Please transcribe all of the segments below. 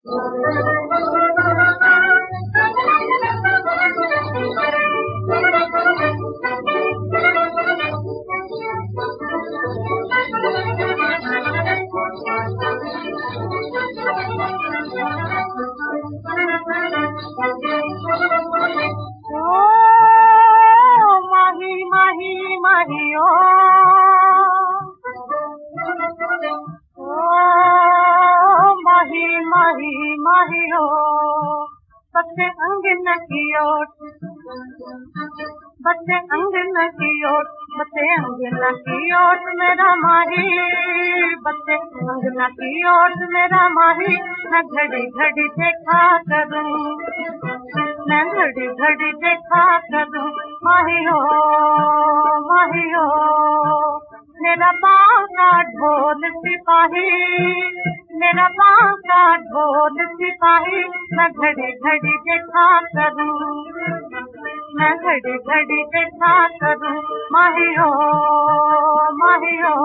माहियो बच्चे अंगन की ओट, बच्चे अंगन की ओट, बच्चे अंगन की ओट मेरा माही, बच्चे अंगन की ओट मेरा माही। मैं घड़ी घड़ी देखा करूं, मैं घड़ी घड़ी देखा करूं, माहियो माहियो मेरा पाँव का ढोल सिपाही, मेरा पाँव का ढोल सिपाही। मैं घड़ी घड़ी देखा करूं, मैं घड़ी घड़ी देखा करूं, माहियो माहियो।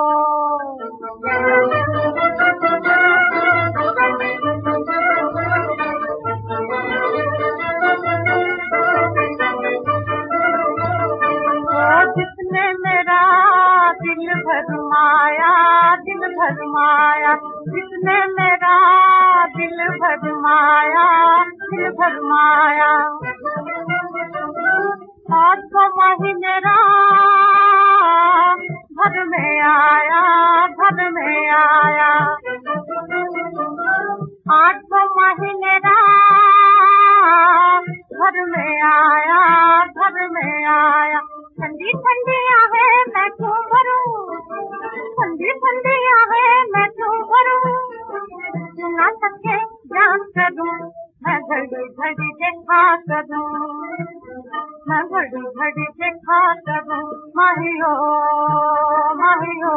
जिसने मेरा दिल भरमाया, दिल भरमाया, जिसने मेरा दिल भरमाया, दिल भरमाया। आज तो माही मेरा घर में आया, घर में आया। आज तो माही मेरा घर में आया, घर में आया। ठंडी ठंडी आहे मैं क्यों भरूं, ठंडी ठंडी आहे मैं क्यों भरूं। सुना सके जान करूं, मैं घड़ी घड़ी देखा करूं, मैं घड़ी घड़ी देखा करूं, माहियो माहियो।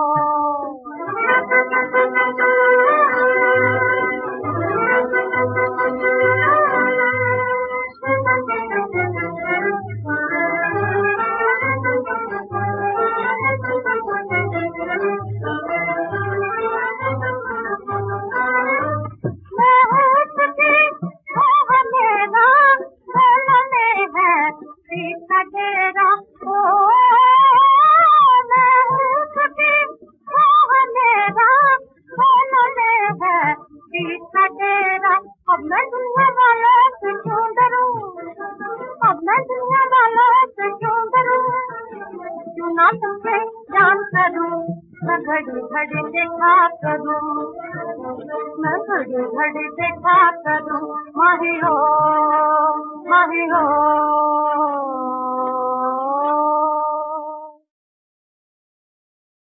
अब मैं दुनिया वालों से क्यों डरूं, अब मैं दुनिया वालों से क्यों डरूं। क्यों ना तुमसे जान करूं, मैं घड़ी घड़ी देखा करूं, मैं घड़ी घड़ी देखा करूं, माहियो माहियो।